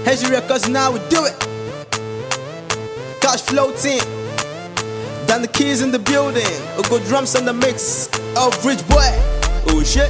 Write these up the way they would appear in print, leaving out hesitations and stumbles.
Hedgie Records, now we do it. Cash Flow team. Down the keys in the building. Ugo drums on the mix. Oh, Rich Boy. Oh shit.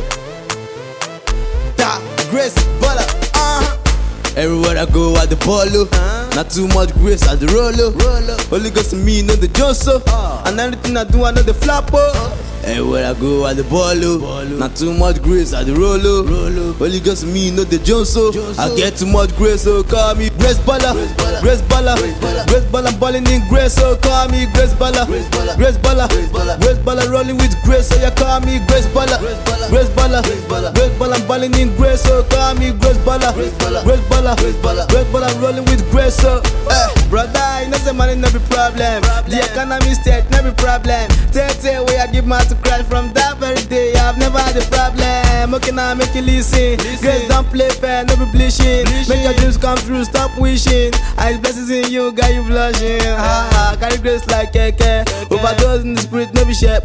Da Grace Butter. Everywhere I go at the polo. Not too much grace at the roller. Only goes to me, know the Johnson. And everything I do, I know the flapper. Everywhere I go at the bolo. Not too much grace at the roller. Only goes to me, know the Johnson. I get too much grace, so call me Grace Baller. Grace Baller. Grace Baller, I'm balling in grace, so call me Grace Baller. Grace Baller. Grace Baller, rolling with grace, so you call me Grace Baller. Grace Baller. Grace Baller, I'm balling in grace, so call me Grace Baller. Grace Baller. Grace Baller, rolling with grace, so brother, you know say money no be problem. The economy state no be problem. Tell where I give my to cry from that very day. I've never had a problem. Okay, now make you listen. Grace don't play fair, no be bleaching. Make your dreams come true, stop wishing. I blessings in you, got you blushing. Carry grace like keke. Overdose in the spirit, no be shit.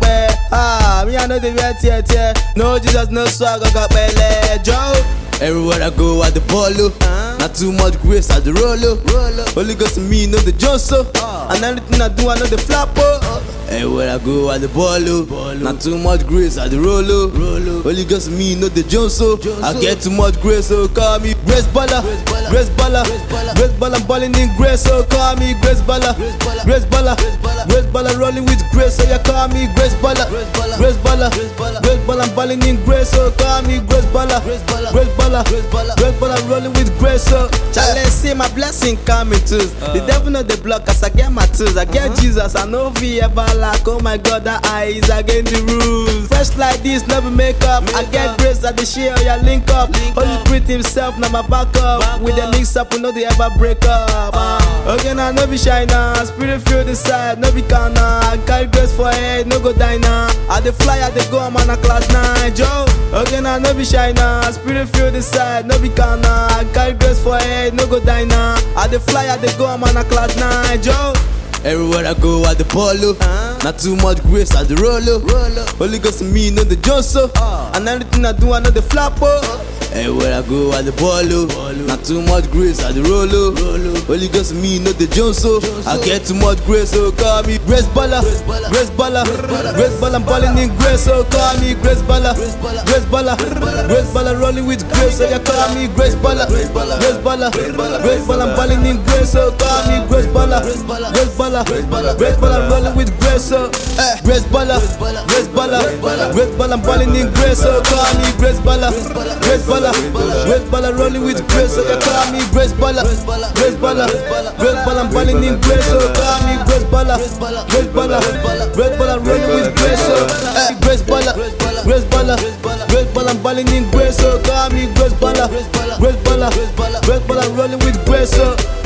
Me I know the way tear. No Jesus, no swag, I got belly. Joe. Everywhere I go at the polo. Not too much grace at the roller. Only goes to me, know the Johnson. And everything I do, I know the flapper. Everywhere I go at the bolo. Not too much grace at the roller. Only goes to me, know the Johnson. I get too much grace, so call me Grace Baller. Grace Baller. Grace Baller, I'm balling in grace, so call me Grace Baller. Grace Baller. Grace Baller, rolling with grace, so you call me Grace Baller. Grace Baller. Grace Baller, I'm balling in grace, so call me Grace Baller. Grace Baller. Grace Baller, rolling with grace, so Charlie, see my blessing coming too. The devil know the block, cause I get my tools. I get Jesus, I know we ever like. Oh my God, that eyes against the rules. Fresh like this, never make up. I get grace at the share, ya link up. Holy Spirit himself, now my backup. With the mix up, we know they ever break up. Okay, now no be shy now. Spirit feel the side, no be canna. I carry grace for head, no go die now. I the fly, I the go, I'm on a class 9, Joe. Okay, now no be shy now. Spirit feel the side, no be canna. I carry grace for head, no go die now. I the fly, I the go, I'm on a class 9, Joe. Everywhere I go at the polo. Not too much grace at the roller. Only goes to me, know the Johnson. And everything I do, I know the flapper. Everywhere I go at the bolo. Not too much grace at the roller. Only goes to me, know the Johnson. I get too much grace, so call me Grace Baller. Grace Baller. Grace Baller, I'm balling in grace, so call me Grace Baller. Grace Baller. Grace Baller, rolling with grace, so you call me Grace Baller. Grace Baller. Grace Baller, I'm balling in grace, so call me Grace Baller. Grace Baller. Grace Baller, rolling with grace, so Grace Baller. Grace Baller. Grace Baller, I'm balling in grace, so call me Grace Baller. Grace Baller. Grace Baller, rolling with grace, so you call me Grace Baller. Grace Baller. Grace Baller, I'm balling in grace, so call me Grace Baller. Grace Baller. Grace Baller, rolling with grace, so Grace Baller. Grace Baller. Grace Baller, I'm balling in grace, so call me Grace Baller. Grace Baller. Grace Baller, rolling with grace, so